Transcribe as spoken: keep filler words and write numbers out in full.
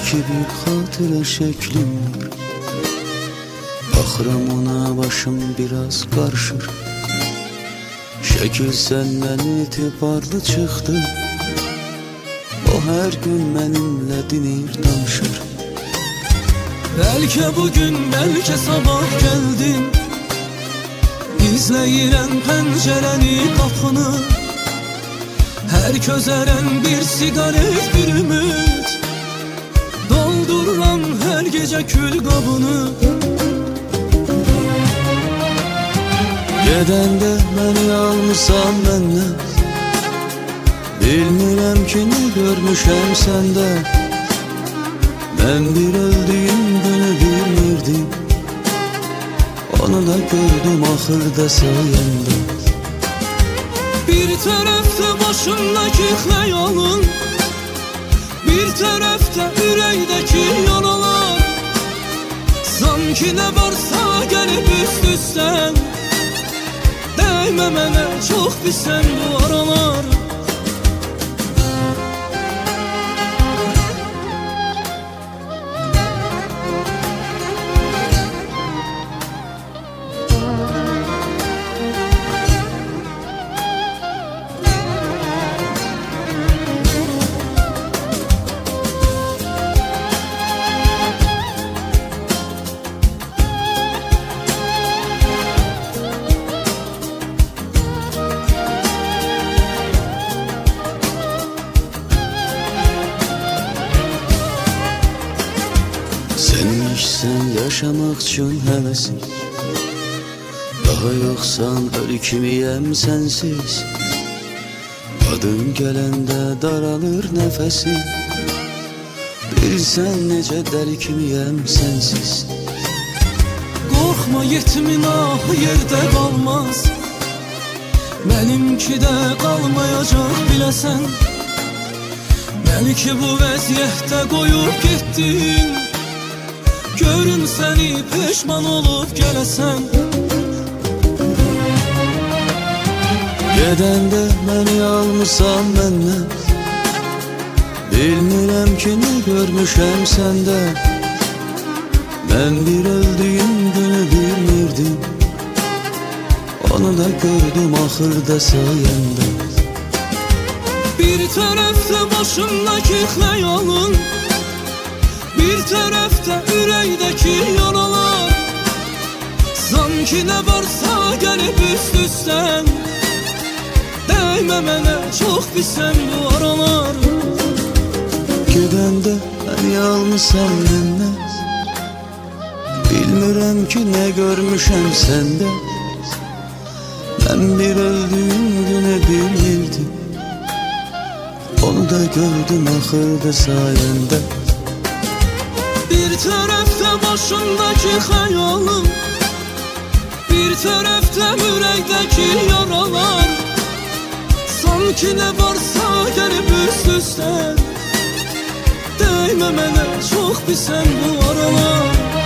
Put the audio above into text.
ki bir hatıra şeklim. Baxıram ona başım biraz qarışır. Şəkil səndən etibarlı çıxdı. O hər gün mənimlə dinir, danışır. Bəlkə bugün, bəlkə sabah gəldin. İzləyirəm pəncərəni, qapını. Hər közərən bir sigaret, bir ümid. Doldururam hər gecə kül qabını. Gedəndə məni almısan məndən. Bilmirəm ki nə görmüşəm səndə. Mən bir öldüyüm günü bilmirdim. Onu da gördüm axırda sayəndə. Bir tərəfdə başımdakı xəyalın, bir tərəfdə ürəkdəki yaralar. Sanki nə varsa gəlib üst-üstən. Dəymə mənə çox bilsən bu aralar. Sən yaşamaq üçün həvəsin. Daha yoxsan ölü kimiyəm sənsiz. Adın gələndə daralır nəfəsin. Bilsən necə dəli kimiyəm sənsiz. Qorxma yetimin ahı yerdə qalmaz. Mənimki də qalmayacaq biləsən. Bəlkə bu vəziyyətdə qoyub getdin. Görün səni peşman olub gələsən. Gedəndə məni almısan məndən. Bilmirəm ki nə görmüşəm səndə. Mən bir öldüyüm günü bilmirdim. Onu da gördüm axırda sayəndə. Bir tərəfdə başımdakı xəyalın, bir tərəfdə ürəkdəki yaralar. Sanki nə varsa gəlib üst-üstən. Dəymə mənə çox bilsən bu aralar. Gedəndə məni almısan məndən. Bilmirəm ki nə görmüşəm səndə. Mən bir öldüyüm günü bilmirdim. Onu da gördüm axırda sayəndə. Bir tərəfdə başımdakı xəyalım, bir tərəfdə ürəkdəki yaralar. Sanki nə varsa gəlib üst-üstən. Dəymə mənə çox bilsən bu aralar.